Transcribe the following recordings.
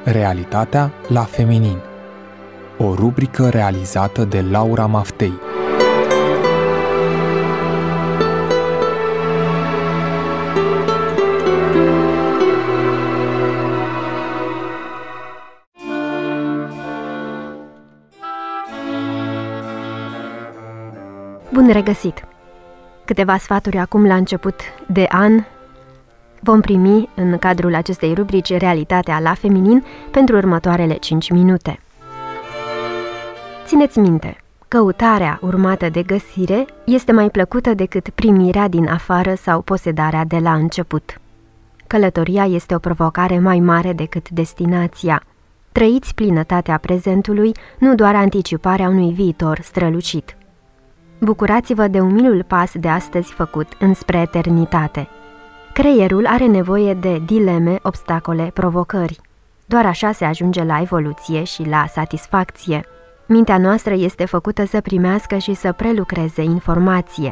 Realitatea la feminin. O rubrică realizată de Laura Maftei. Bun regăsit! Câteva sfaturi acum la început de an vom primi în cadrul acestei rubrici Realitatea la feminin pentru următoarele 5 minute. Țineți minte, căutarea urmată de găsire este mai plăcută decât primirea din afară sau posedarea de la început. Călătoria este o provocare mai mare decât destinația. Trăiți plinătatea prezentului, nu doar anticiparea unui viitor strălucit. Bucurați-vă de umilul pas de astăzi făcut înspre eternitate. Creierul are nevoie de dileme, obstacole, provocări. Doar așa se ajunge la evoluție și la satisfacție. Mintea noastră este făcută să primească și să prelucreze informație.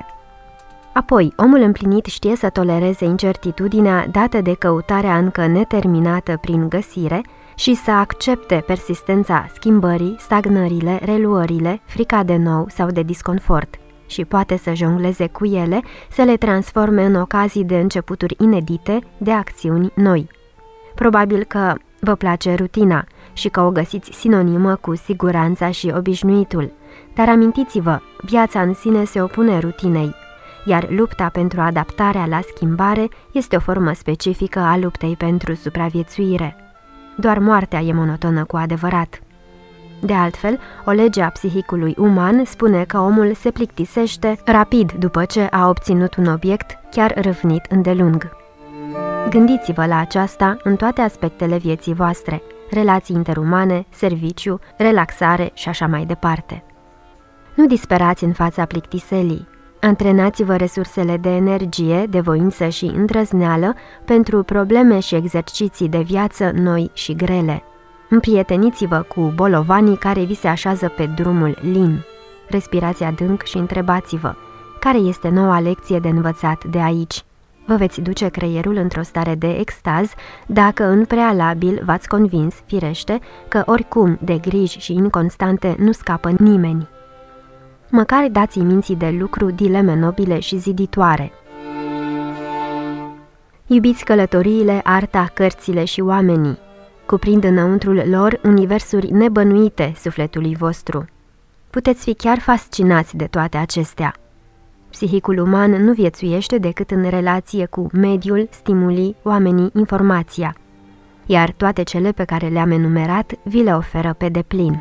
Apoi, omul împlinit știe să tolereze incertitudinea dată de căutarea încă neterminată prin găsire și să accepte persistența schimbării, stagnările, reluările, frica de nou sau de disconfort și poate să jongleze cu ele, să le transforme în ocazii de începuturi inedite, de acțiuni noi. Probabil că vă place rutina și că o găsiți sinonimă cu siguranța și obișnuitul, dar amintiți-vă, viața în sine se opune rutinei, iar lupta pentru adaptarea la schimbare este o formă specifică a luptei pentru supraviețuire. Doar moartea e monotonă cu adevărat. De altfel, o lege a psihicului uman spune că omul se plictisește rapid după ce a obținut un obiect chiar râvnit îndelung. Gândiți-vă la aceasta în toate aspectele vieții voastre, relații interumane, serviciu, relaxare și așa mai departe. Nu disperați în fața plictiselii. Antrenați-vă resursele de energie, de voință și îndrăzneală pentru probleme și exerciții de viață noi și grele. Împrieteniți-vă cu bolovanii care vi se așează pe drumul lin. Respirați adânc și întrebați-vă, care este noua lecție de învățat de aici? Vă veți duce creierul într-o stare de extaz dacă în prealabil v-ați convins, firește, că oricum de griji și inconstante nu scapă nimeni. Măcar dați-i minții de lucru dileme nobile și ziditoare. Iubiți călătoriile, arta, cărțile și oamenii. Cuprind înăuntrul lor universuri nebănuite sufletului vostru. Puteți fi chiar fascinați de toate acestea. Psihicul uman nu viețuiește decât în relație cu mediul, stimulii, oamenii, informația, iar toate cele pe care le-am enumerat vi le oferă pe deplin.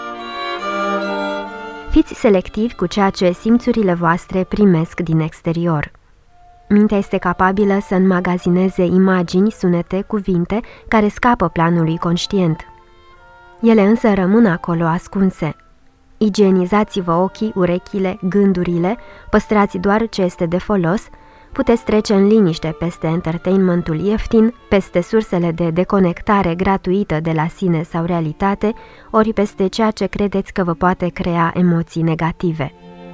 Fiți selectivi cu ceea ce simțurile voastre primesc din exterior. Mintea este capabilă să înmagazineze imagini, sunete, cuvinte care scapă planului conștient. Ele însă rămân acolo ascunse. Igienizați-vă ochii, urechile, gândurile, păstrați doar ce este de folos, puteți trece în liniște peste entertainmentul ieftin, peste sursele de deconectare gratuită de la sine sau realitate, ori peste ceea ce credeți că vă poate crea emoții negative.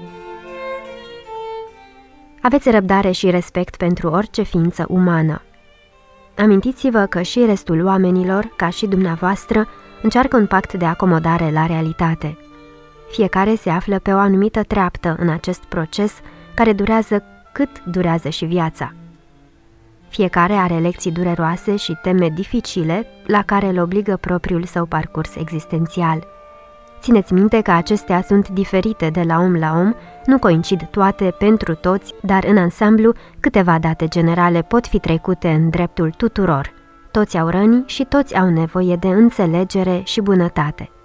Aveți răbdare și respect pentru orice ființă umană. Amintiți-vă că și restul oamenilor, ca și dumneavoastră, încearcă un pact de acomodare la realitate. Fiecare se află pe o anumită treaptă în acest proces care durează cât durează și viața. Fiecare are lecții dureroase și teme dificile la care îl obligă propriul său parcurs existențial. Țineți minte că acestea sunt diferite de la om la om, nu coincid toate pentru toți, dar în ansamblu câteva date generale pot fi trecute în dreptul tuturor. Toți au răni și toți au nevoie de înțelegere și bunătate.